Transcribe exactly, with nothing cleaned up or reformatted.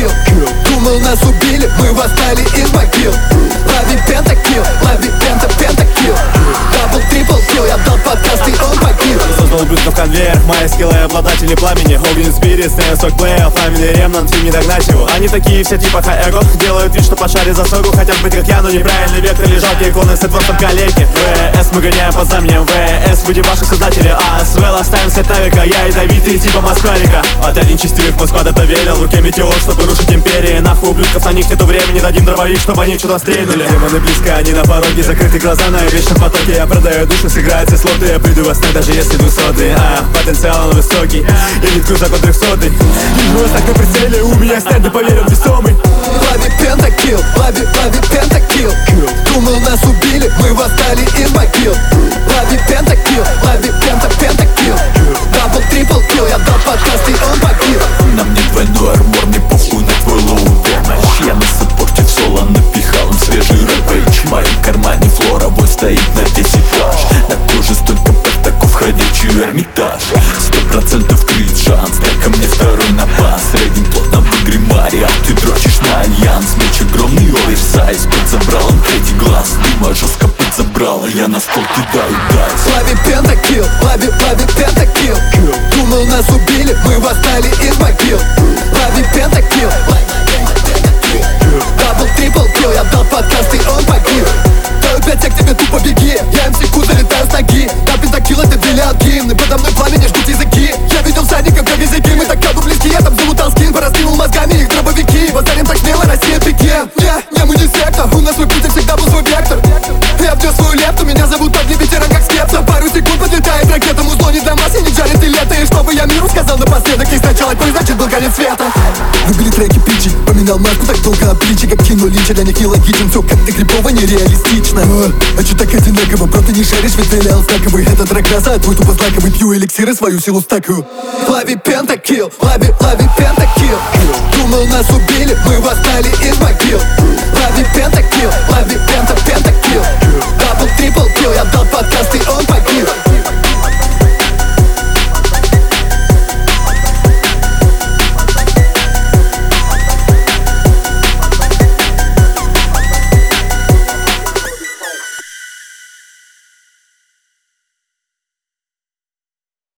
пентакил. Думал, нас убили, мы восстали из могил. Лови пентакил, лови пента, пентакил. Дабл, трипл килл, я дал подкаст и он погиб. Создал ублюдков конвейер, мои скиллы обладатели пламени. Огненный спирит, снэсок плеер, фамили ремнант, им не догнать его. Они такие все типа хаэго, делают вид, что по шаре за согу. Хотят быть как я, но неправильный вектор или жалкие иконы с просто в калеке. ВС мы гоняем по знаменем, ВС будем ваши создатели. А СВЛ оставим след навека, я ядовитый типа москварика. Отряд нечестивых мой сквад это верил, в руке метеор, чтобы рушить империи. Нахуй ублюдков, на них нету времени, дадим дробовик, чтобы они что-то стрельнули. Демоны близко, они на пороге, закрыты глаза на вечном потоке. Я продаю душу, сыграют все слоты, я приду вас так, даже если двухсотый. А, потенциал он высокий, я не ткну закон трехсотый. Вижу вас так на прицеле, у меня стенды, поверен, весомый. Лови пентакил, лови, лови пентакил. Думал, нас убили, мы восстали из могил. Лови пентакил, лови пента, пентакил. Дабл, трипл килл, я дал подкаст и он погиб. На мне двойной армор, мне похуй на твой лоу дэмэдж. Я на саппорте в соло напихал им свежий рэпэйдж. В моем кармане флоровой стоит на весь этаж. На коже столько пентаков, ходячий Эрмитаж. Сто процентов крит шанс, дай-ка мне второй напас. Рейдинг плотно в игре Мари, а ты дрочишь на альянс. Меч огромный оверсайз, подзабрал он третий глаз. Дыма жестко подзабрала, я на стол кидаю дайс. Лови пентакил, лови, лови пентакил. Думал, нас убили, мы восстали из могил. Лови пентакил, дабл, трипл килл, я дал подкаст и он погиб. Даю пять, я к тебе тупо беги. Я эм си Ку, залетаю с ноги. Да, пентакил, это бриллиант гимн. И подо мной пламя, не жгут языки. Я видел всадников, как языки. Мы так каду близки, я там залутал скин. Пораскинул мозгами их дробовики. Восстанем так смело, Россия пикет. Не, не, мы не секта. У нас свой путь и всегда был свой вектор. Я внес свою лепту, меня зовут Огни, ветеран как скепса. Пару секунд подлетает ракета. Музло не для масс, я не джарит и лето. И чтобы я миру сказал напоследок. И сначала твой, значит был конец света. Выбили треки притчи, поменял маску так долго обличий. Как кино Линча, для них нелогичен. Все как-то крипово, нереалистично. А чё так одинаково, просто не шаришь, ведь стрелял стаковый. Этот трек краса, твой тупо знаковый. Пью эликсиры, свою силу стакаю. Лови пентакил, лови, лови пентакил. Думал, нас убили, мы восстали из могил. Лови пентакил, лови пента, пента.